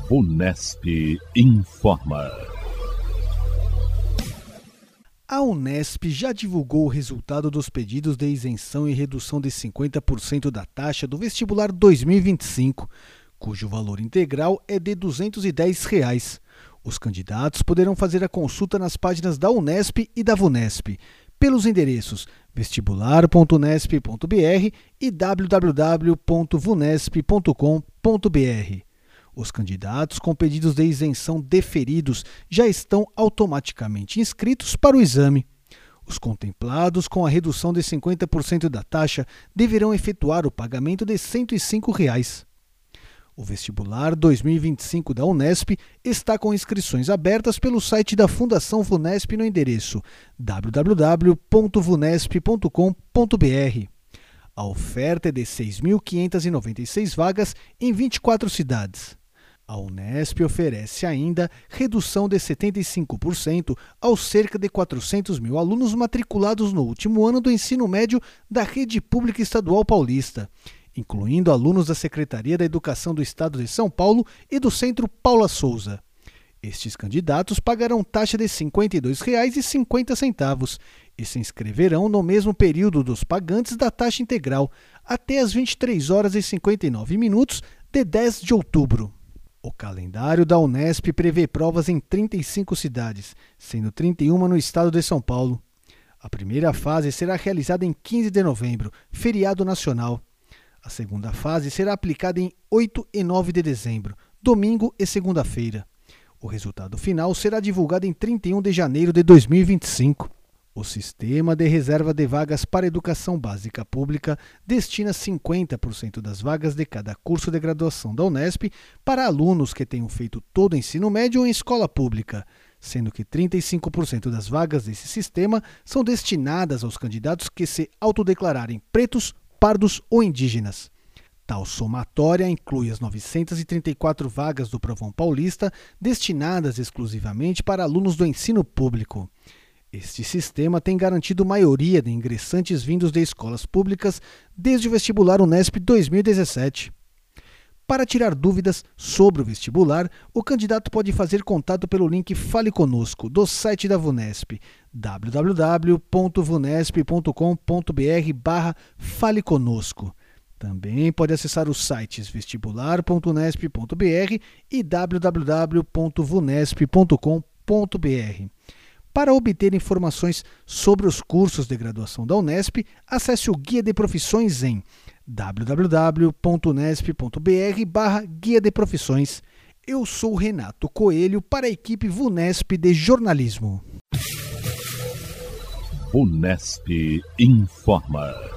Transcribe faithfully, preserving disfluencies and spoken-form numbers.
Unesp informa. A Unesp já divulgou o resultado dos pedidos de isenção e redução de cinquenta por cento da taxa do vestibular dois mil e vinte e cinco, cujo valor integral é de duzentos e dez reais. Os candidatos poderão fazer a consulta nas páginas da Unesp e da Vunesp, pelos endereços vestibular ponto unesp ponto br e w w w ponto vunesp ponto com ponto br. Os candidatos com pedidos de isenção deferidos já estão automaticamente inscritos para o exame. Os contemplados com a redução de cinquenta por cento da taxa deverão efetuar o pagamento de cento e cinco reais. O vestibular dois mil e vinte e cinco da Unesp está com inscrições abertas pelo site da Fundação Vunesp no endereço w w w ponto vunesp ponto com ponto br. A oferta é de seis mil quinhentas e noventa e seis vagas em vinte e quatro cidades. A Unesp oferece ainda redução de setenta e cinco por cento aos cerca de quatrocentos mil alunos matriculados no último ano do ensino médio da Rede Pública Estadual Paulista, incluindo alunos da Secretaria da Educação do Estado de São Paulo e do Centro Paula Souza. Estes candidatos pagarão taxa de cinquenta e dois reais e cinquenta centavos e se inscreverão no mesmo período dos pagantes da taxa integral, até às vinte e três horas e cinquenta e nove minutos de dez de outubro. O calendário da Unesp prevê provas em trinta e cinco cidades, sendo trinta e uma no estado de São Paulo. A primeira fase será realizada em quinze de novembro, feriado nacional. A segunda fase será aplicada em oito e nove de dezembro, domingo e segunda-feira. O resultado final será divulgado em trinta e um de janeiro de dois mil e vinte e cinco. O Sistema de Reserva de Vagas para Educação Básica Pública destina cinquenta por cento das vagas de cada curso de graduação da Unesp para alunos que tenham feito todo o ensino médio em escola pública, sendo que trinta e cinco por cento das vagas desse sistema são destinadas aos candidatos que se autodeclararem pretos, pardos ou indígenas. Tal somatória inclui as novecentas e trinta e quatro vagas do Provão Paulista destinadas exclusivamente para alunos do ensino público. Este sistema tem garantido maioria de ingressantes vindos de escolas públicas desde o vestibular Unesp dois mil e dezessete. Para tirar dúvidas sobre o vestibular, o candidato pode fazer contato pelo link Fale Conosco do site da Vunesp, w w w ponto vunesp ponto com ponto br barra Fale Conosco. Também pode acessar os sites vestibular ponto unesp ponto br e w w w ponto vunesp ponto com ponto br. Para obter informações sobre os cursos de graduação da Unesp, acesse o Guia de Profissões em w w w ponto unesp ponto br barra Guia de Profissões. Eu sou Renato Coelho para a equipe Vunesp de Jornalismo. Unesp informa.